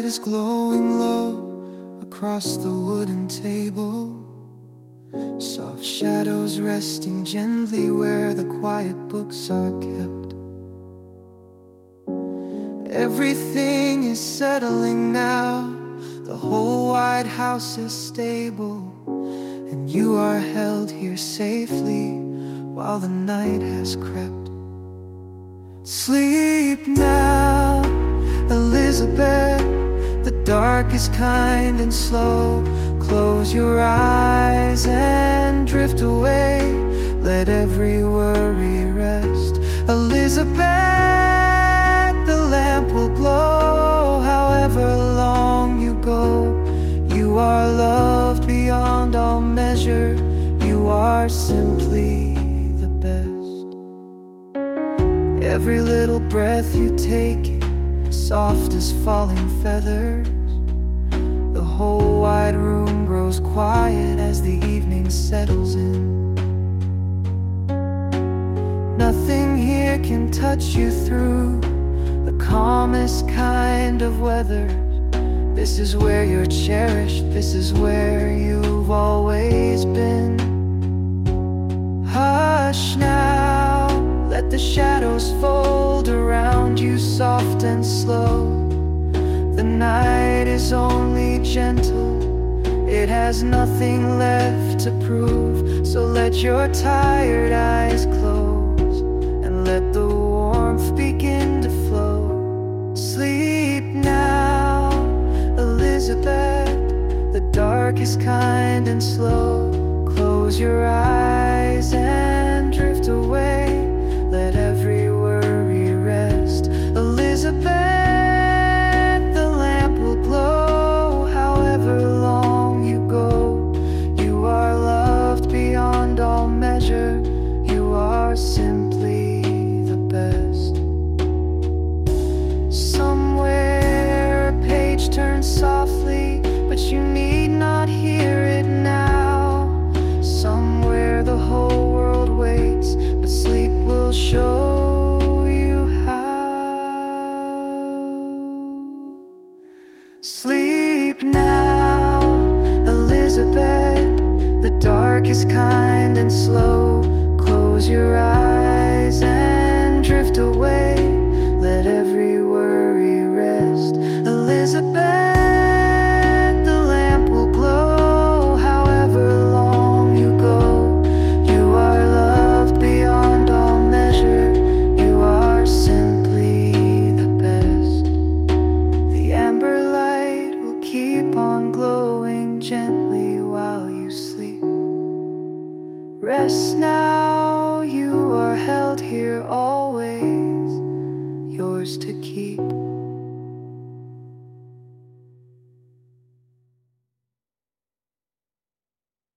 is glowing low across the wooden table. Soft shadows resting gently where the quiet books are kept. Everything is settling now. The whole white house is stable, and you are held here safely while the night has crept. Sleep now, Elizabeth. The dark is kind and slow. Close your eyes and drift away. Let every worry rest. Elizabeth, the lamp will glow. However long you go, you are loved beyond all measure. You are simply the best. Every little breath you take, soft as falling feathers. The whole wide room grows quiet as the evening settles in. Nothing here can touch you through the calmest kind of weather. This is where you're cherished, this is where you've always been. Hush now, let the shadows fold around you soft and slow. The night is only gentle, it has nothing left to prove. So let your tired eyes close and let the warmth begin to flow. Sleep now, Elizabeth. The dark is kind and slow. Close your eyes and drift away. Let every worry rest. Elizabeth, the lamp will glow. However long you go, you are loved beyond all measure. You are simply the best. Somewhere a page turns softly, but you need not hear it now. Somewhere the whole world waits, but sleep will show you how. Sleep now, Elizabeth. The dark is kind and slow. Close your eyes and drift away. Let every worry rest. Elizabeth, the lamp will glow. However long you go, you are loved beyond all measure. You are simply the best. The amber light will keep on glowing gently while you sleep. Rest now, you are held here always, yours to keep.